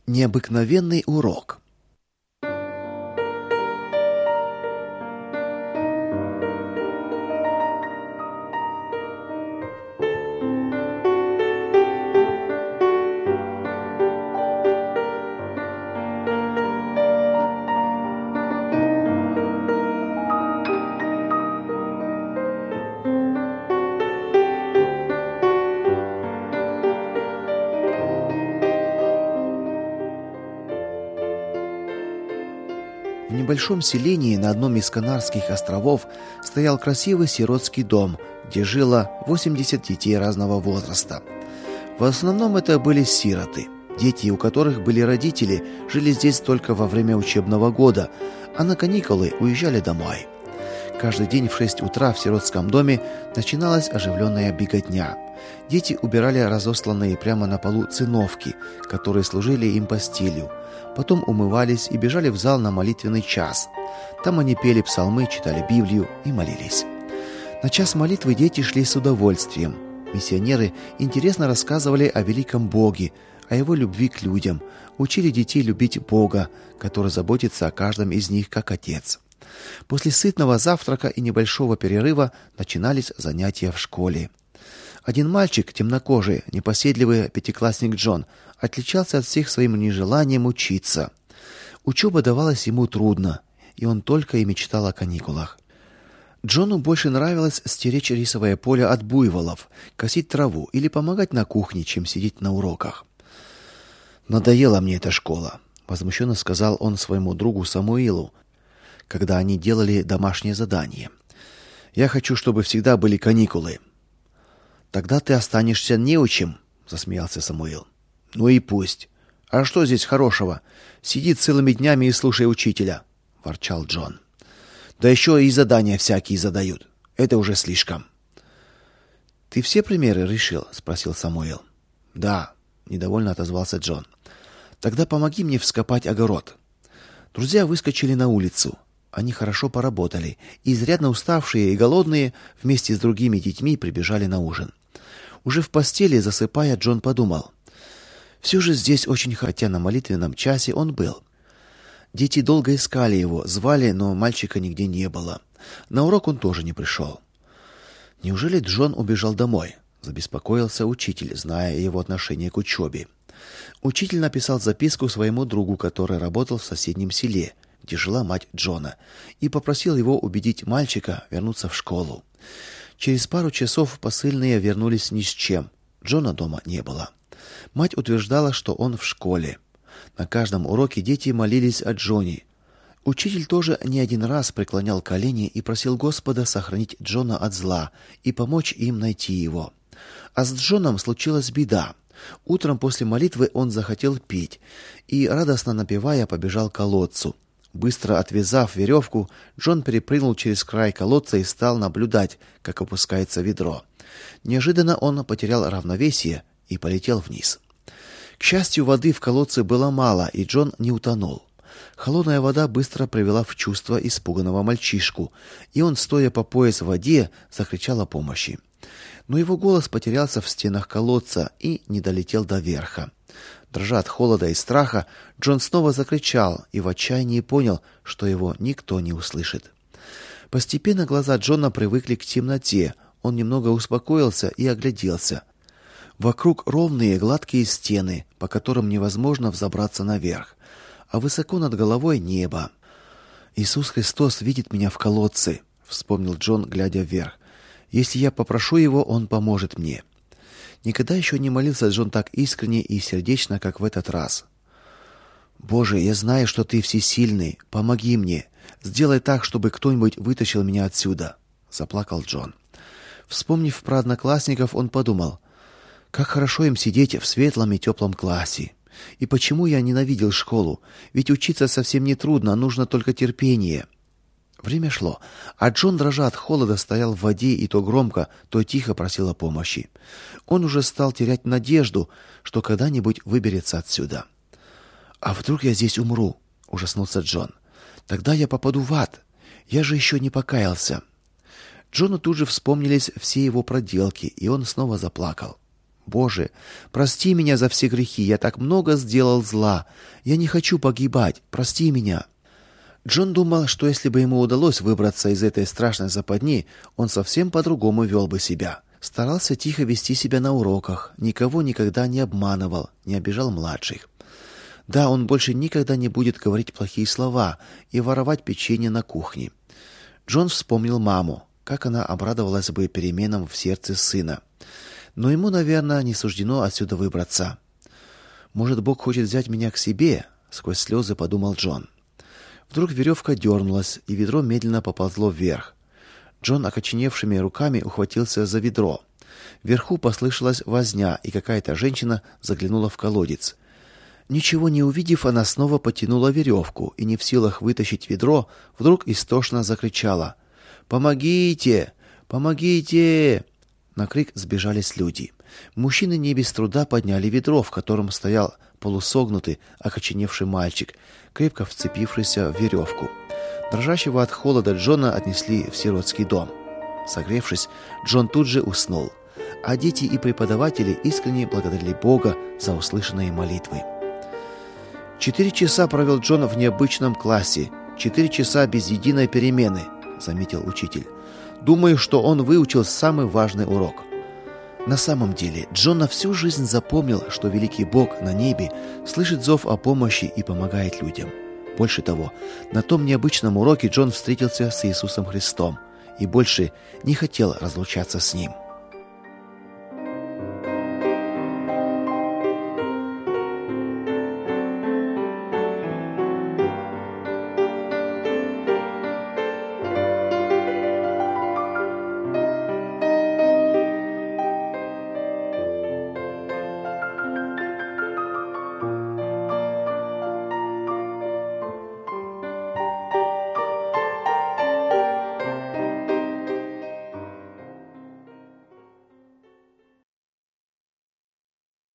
Необыкновенный урок. В небольшом селении на одном из Канарских островов стоял красивый сиротский дом, где жило 80 детей разного возраста. В основном это были сироты. Дети, у которых были родители, жили здесь только во время учебного года, а на каникулы уезжали домой. Каждый день в 6 утра в сиротском доме начиналась оживленная беготня. Дети убирали разосланные прямо на полу циновки, которые служили им постелью. Потом умывались и бежали в зал на молитвенный час. Там они пели псалмы, читали Библию и молились. На час молитвы дети шли с удовольствием. Миссионеры интересно рассказывали о великом Боге, о его любви к людям, учили детей любить Бога, который заботится о каждом из них как отец. После сытного завтрака и небольшого перерыва начинались занятия в школе. Один мальчик, темнокожий, непоседливый пятиклассник Джон, отличался от всех своим нежеланием учиться. Учеба давалась ему трудно, и он только и мечтал о каникулах. Джону больше нравилось стеречь рисовое поле от буйволов, косить траву или помогать на кухне, чем сидеть на уроках. «Надоела мне эта школа», — возмущенно сказал он своему другу Самуилу, когда они делали домашнее задание. «Я хочу, чтобы всегда были каникулы». «Тогда ты останешься неучим», — засмеялся Самуил. «Ну и пусть. А что здесь хорошего? Сиди целыми днями и слушай учителя», — ворчал Джон. «Да еще и задания всякие задают. Это уже слишком». «Ты все примеры решил?» — спросил Самуил. «Да», — недовольно отозвался Джон. «Тогда помоги мне вскопать огород». Друзья выскочили на улицу. Они хорошо поработали, и изрядно уставшие и голодные вместе с другими детьми прибежали на ужин. Уже в постели, засыпая, Джон подумал: все же здесь очень, хотя на молитвенном часе он был. Дети долго искали его, звали, но мальчика нигде не было. На урок он тоже не пришел. Неужели Джон убежал домой? Забеспокоился учитель, зная его отношение к учебе. Учитель написал записку своему другу, который работал в соседнем селе, где жила мать Джона, и попросил его убедить мальчика вернуться в школу. Через пару часов посыльные вернулись ни с чем. Джона дома не было. Мать утверждала, что он в школе. На каждом уроке дети молились о Джоне. Учитель тоже не один раз преклонял колени и просил Господа сохранить Джона от зла и помочь им найти его. А с Джоном случилась беда. Утром после молитвы он захотел пить и, радостно напевая, побежал к колодцу. Быстро отвязав веревку, Джон перепрыгнул через край колодца и стал наблюдать, как опускается ведро. Неожиданно он потерял равновесие и полетел вниз. К счастью, воды в колодце было мало, и Джон не утонул. Холодная вода быстро привела в чувство испуганного мальчишку, и он, стоя по пояс в воде, закричал о помощи. Но его голос потерялся в стенах колодца и не долетел до верха. Дрожа от холода и страха, Джон снова закричал и в отчаянии понял, что его никто не услышит. Постепенно глаза Джона привыкли к темноте. Он немного успокоился и огляделся. Вокруг ровные гладкие стены, по которым невозможно взобраться наверх, а высоко над головой небо. «Иисус Христос видит меня в колодце», — вспомнил Джон, глядя вверх. «Если я попрошу его, он поможет мне». Никогда еще не молился Джон так искренне и сердечно, как в этот раз. «Боже, я знаю, что ты всесильный. Помоги мне. Сделай так, чтобы кто-нибудь вытащил меня отсюда», — заплакал Джон. Вспомнив про одноклассников, он подумал: как хорошо им сидеть в светлом и теплом классе. И почему я ненавидел школу? Ведь учиться совсем не трудно, нужно только терпение. Время шло, а Джон, дрожа от холода, стоял в воде и то громко, то тихо просил о помощи. Он уже стал терять надежду, что когда-нибудь выберется отсюда. «А вдруг я здесь умру?» — ужаснулся Джон. «Тогда я попаду в ад. Я же еще не покаялся». Джону тут же вспомнились все его проделки, и он снова заплакал. «Боже, прости меня за все грехи, я так много сделал зла. Я не хочу погибать, прости меня». Джон думал, что если бы ему удалось выбраться из этой страшной западни, он совсем по-другому вел бы себя. Старался тихо вести себя на уроках, никого никогда не обманывал, не обижал младших. Да, он больше никогда не будет говорить плохие слова и воровать печенье на кухне. Джон вспомнил маму, как она обрадовалась бы переменам в сердце сына. Но ему, наверное, не суждено отсюда выбраться. «Может, Бог хочет взять меня к себе?» — сквозь слезы подумал Джон. Вдруг веревка дернулась, и ведро медленно поползло вверх. Джон окоченевшими руками ухватился за ведро. Вверху послышалась возня, и какая-то женщина заглянула в колодец. Ничего не увидев, она снова потянула веревку и, не в силах вытащить ведро, вдруг истошно закричала: «Помогите! Помогите!» На крик сбежались люди. Мужчины не без труда подняли ведро, в котором стоял полусогнутый, окоченевший мальчик, крепко вцепившийся в веревку. Дрожащего от холода Джона отнесли в сиротский дом. Согревшись, Джон тут же уснул, а дети и преподаватели искренне благодарили Бога за услышанные молитвы. 4 часа провел Джон в необычном классе, 4 часа без единой перемены, заметил учитель. Думаю, что он выучил самый важный урок. На самом деле, Джон на всю жизнь запомнил, что великий Бог на небе слышит зов о помощи и помогает людям. Больше того, на том необычном уроке Джон встретился с Иисусом Христом и больше не хотел разлучаться с ним.